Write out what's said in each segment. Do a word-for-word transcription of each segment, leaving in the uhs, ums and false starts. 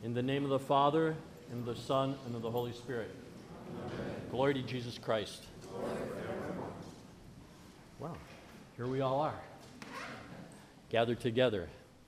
In the name of the Father, and of the Son, and of the Holy Spirit. Amen. Glory to Jesus Christ. Well, here we all are, gathered together.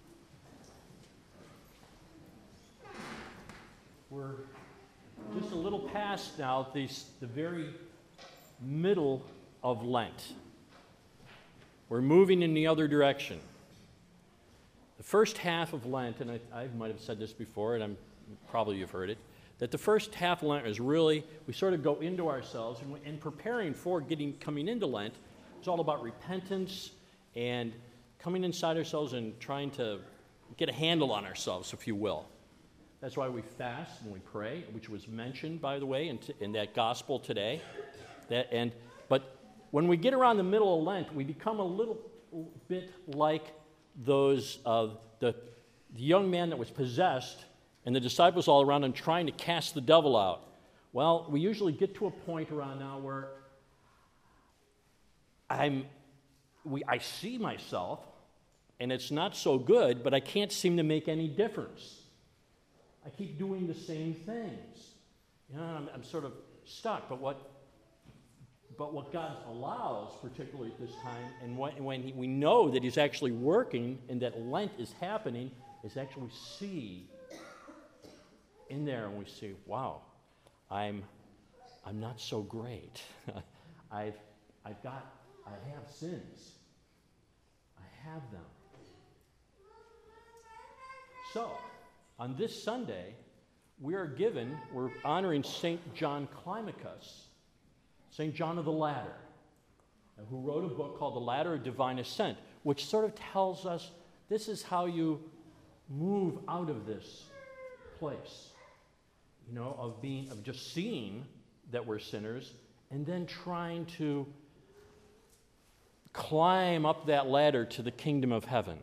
We're just a little past now the, the very middle of Lent. We're moving in the other direction. The first half of Lent, and I, I might have said this before, and I'm probably you've heard it, that the first half of Lent is really, we sort of go into ourselves, and in preparing for getting coming into Lent, it's all about repentance and coming inside ourselves and trying to get a handle on ourselves, if you will. That's why we fast and we pray, which was mentioned, by the way, in, t- in that gospel today. That and but when we get around the middle of Lent, we become a little bit like those uh, the, the young man that was possessed, and the disciples all around him trying to cast the devil out. Well, we usually get to a point around now where I'm, we I see myself, and it's not so good, but I can't seem to make any difference. I keep doing the same things. You know, I'm, I'm sort of stuck. But what, but what God allows, particularly at this time, and when, when he, we know that He's actually working and that Lent is happening, is actually see in there, and we see, wow, I'm, I'm not so great. I've, I've got, I have sins. I have them. So, on this Sunday, we are given, we're honoring Saint John Climacus, Saint John of the Ladder, who wrote a book called The Ladder of Divine Ascent, which sort of tells us this is how you move out of this place, you know, of being, of just seeing that we're sinners, and then trying to climb up that ladder to the kingdom of heaven.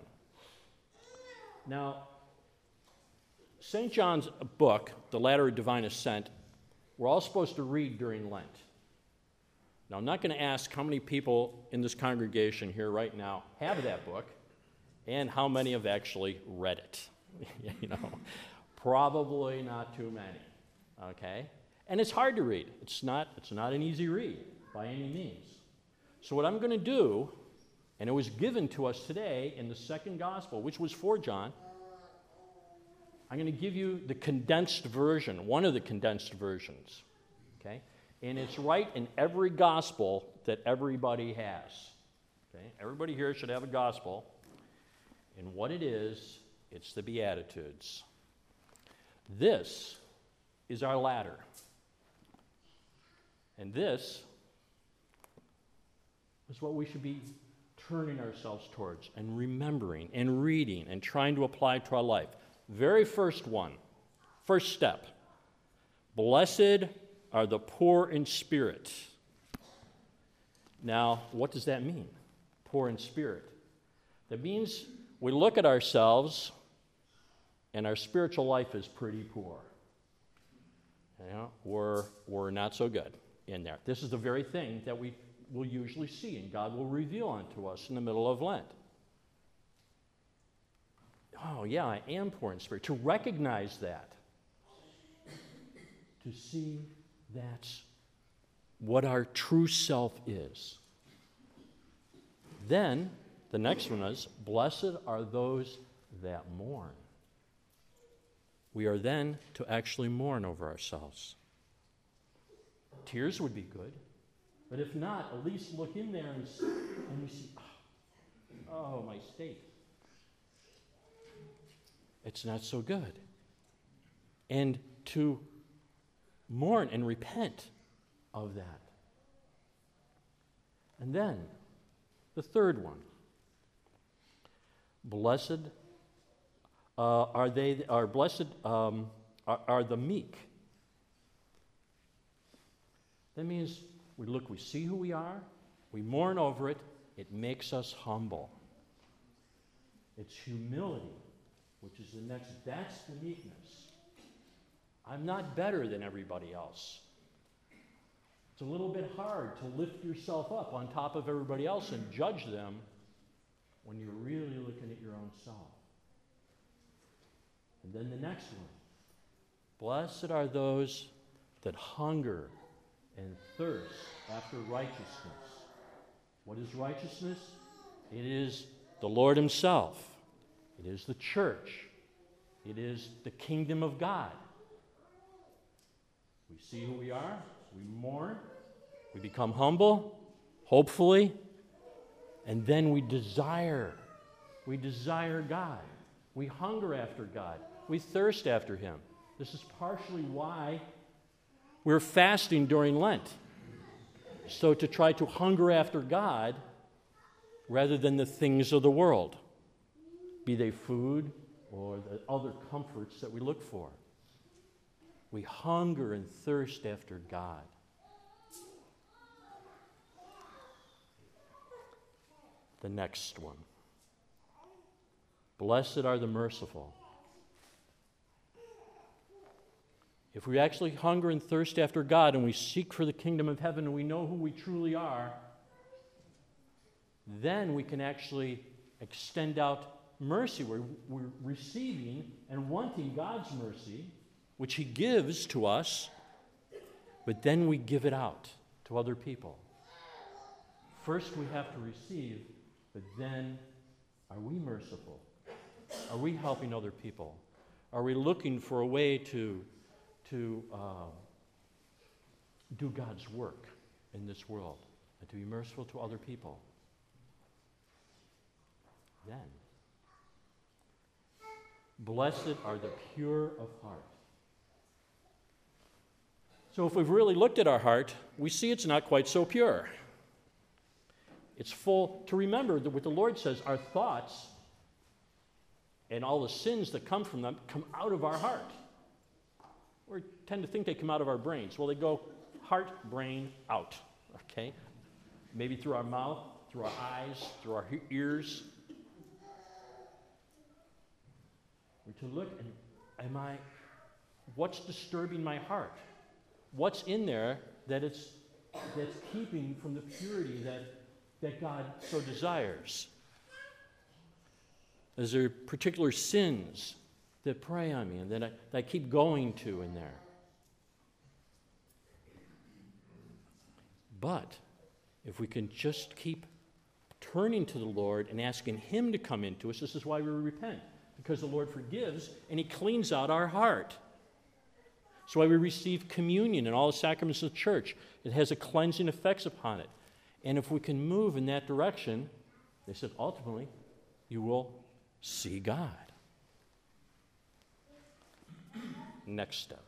Now, Saint John's book, The Ladder of Divine Ascent, we're all supposed to read during Lent. Now, I'm not going to ask how many people in this congregation here right now have that book and how many have actually read it. You know, probably not too many, okay? And it's hard to read. It's not, it's not an easy read by any means. So what I'm going to do, and it was given to us today in the second gospel, which was for John, I'm going to give you the condensed version, one of the condensed versions, okay? And it's right in every gospel that everybody has, okay? Everybody here should have a gospel. And what it is, it's the Beatitudes. This is our ladder. And this is what we should be turning ourselves towards and remembering and reading and trying to apply to our life. Very first one, first step. Blessed are the poor in spirit. Now, what does that mean? Poor in spirit. That means we look at ourselves and our spiritual life is pretty poor. You know, we're, we're not so good in there. This is the very thing that we will usually see and God will reveal unto us in the middle of Lent. Oh, yeah, I am poor in spirit. To recognize that. To see that's what our true self is. Then, the next one is, blessed are those that mourn. We are then to actually mourn over ourselves. Tears would be good. But if not, at least look in there and, see, and you see, oh, oh, my state. It's not so good. And to mourn and repent of that. And then, the third one. Blessed uh, are they, are blessed um, are, are the meek. That means we look, we see who we are, we mourn over it, it makes us humble. It's humility, which is the next, that's the meekness. I'm not better than everybody else. It's a little bit hard to lift yourself up on top of everybody else and judge them when you're really looking at your own self. And then the next one, Blessed are those that hunger and thirst after righteousness. What is righteousness? It is the Lord himself. It is the church. It is the kingdom of God. We see who we are. We mourn. We become humble, hopefully. And then we desire. We desire God. We hunger after God. We thirst after him. This is partially why we're fasting during Lent. So to try to hunger after God rather than the things of the world, be they food or the other comforts that we look for. We hunger and thirst after God. The next one. Blessed are the merciful. If we actually hunger and thirst after God and we seek for the kingdom of heaven and we know who we truly are, then we can actually extend out mercy. We're, we're receiving and wanting God's mercy, which he gives to us, but then we give it out to other people. First we have to receive, but then are we merciful? Are we helping other people? Are we looking for a way to, to uh, do God's work in this world and to be merciful to other people? Then, blessed are the pure of heart. So if we've really looked at our heart, we see it's not quite so pure. It's full, to remember that what the Lord says, our thoughts and all the sins that come from them come out of our heart. We tend to think they come out of our brains. Well, they go heart, brain, out, okay? Maybe through our mouth, through our eyes, through our ears. We're to look and, am I, what's disturbing my heart? What's in there that it's, that's keeping from the purity that, that God so desires? Is there particular sins that prey on me and that I, that I keep going to in there? But if we can just keep turning to the Lord and asking him to come into us, this is why we repent, because the Lord forgives and he cleans out our heart. That's why we receive communion and all the sacraments of the church. It has a cleansing effects upon it. And if we can move in that direction, they said, ultimately, you will see God. Next step.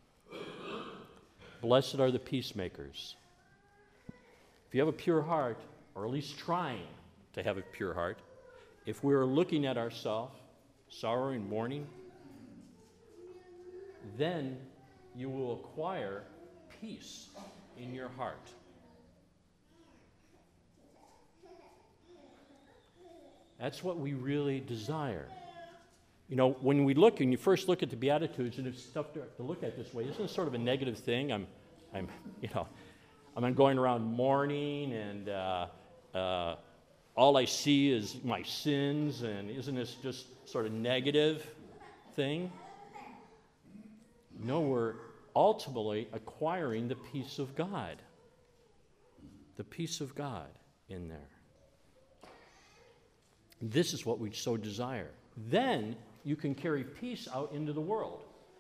Blessed are the peacemakers. If you have a pure heart, or at least trying to have a pure heart, if we are looking at ourselves, sorrowing, mourning, then you will acquire peace in your heart. That's what we really desire. You know, when we look, and you first look at the Beatitudes, and it's tough to, to look at this way, isn't it sort of a negative thing? I'm, I'm, you know, I'm going around mourning, and uh, uh, all I see is my sins, and isn't this just sort of negative thing? No, we're ultimately acquiring the peace of God. The peace of God in there. This is what we so desire. Then you can carry peace out into the world.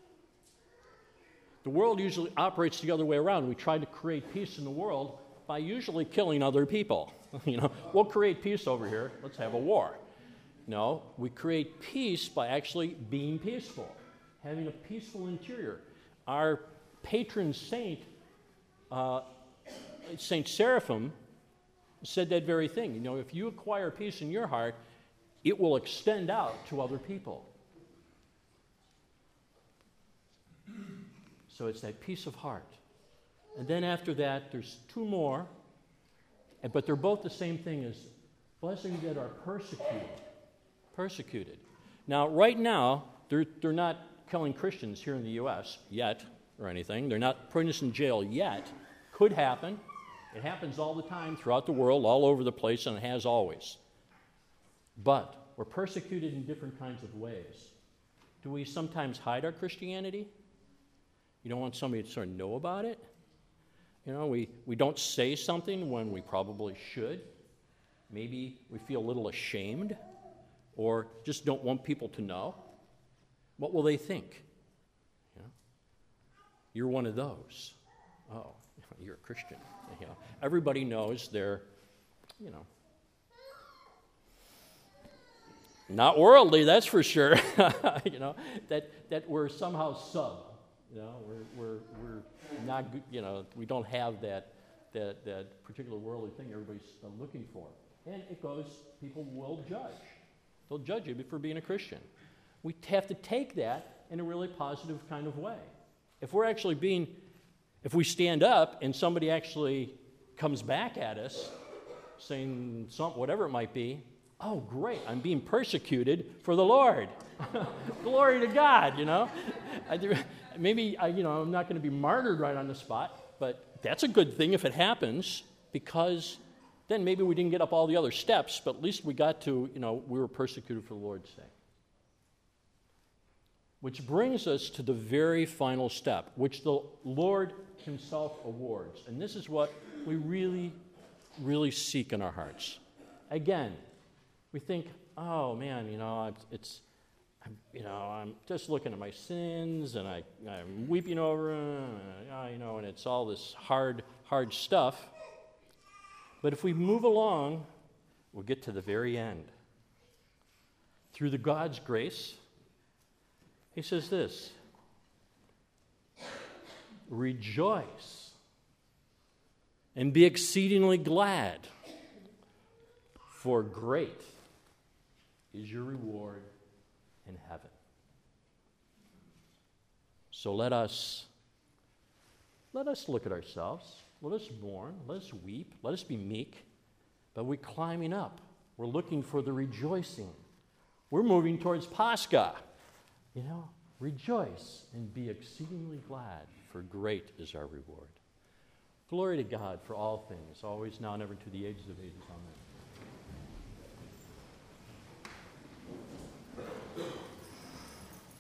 The world usually operates the other way around. We try to create peace in the world by usually killing other people. You know, we'll create peace over here. Let's have a war. No, we create peace by actually being peaceful, having a peaceful interior. Our patron saint, uh, Saint Seraphim, said that very thing. You know, if you acquire peace in your heart, it will extend out to other people. So it's that peace of heart. And then after that, there's two more, but they're both the same thing as blessings that are persecuted. Persecuted. Now, right now, they're, they're not killing Christians here in the U S yet or anything. They're not putting us in jail yet. Could happen. It happens all the time throughout the world, all over the place, and it has always. But we're persecuted in different kinds of ways. Do we sometimes hide our Christianity? You don't want somebody to sort of know about it. You know, we, we don't say something when we probably should. Maybe we feel a little ashamed or just don't want people to know. What will they think? You know, you're one of those. Oh, you're a Christian. You know, everybody knows they're, you know, not worldly, that's for sure. You know, that, that we're somehow sub. You know, we're, we're, we're not, you know, we don't have that, that, that particular worldly thing everybody's uh, looking for. And it goes, people will judge. They'll judge you for being a Christian. We have to take that in a really positive kind of way. If we're actually being, if we stand up and somebody actually comes back at us saying something, whatever it might be, oh, great, I'm being persecuted for the Lord. Glory to God, you know. I do, maybe, I, you know, I'm not going to be martyred right on the spot, but that's a good thing if it happens, because then maybe we didn't get up all the other steps, but at least we got to, you know, we were persecuted for the Lord's sake. Which brings us to the very final step, which the Lord himself awards. And this is what we really, really seek in our hearts. Again, we think, oh man, you know, it's, I'm, you know, I'm just looking at my sins, and I, I'm weeping over them, and, uh, you know, and it's all this hard, hard stuff. But if we move along, we'll get to the very end. Through the God's grace, he says this: rejoice and be exceedingly glad, for great is your reward in heaven. So let us, let us look at ourselves. Let us mourn. Let us weep. Let us be meek. But we're climbing up. We're looking for the rejoicing. We're moving towards Pascha. You know, rejoice and be exceedingly glad, for great is our reward. Glory to God for all things, always, now, and ever, to the ages of ages. Amen.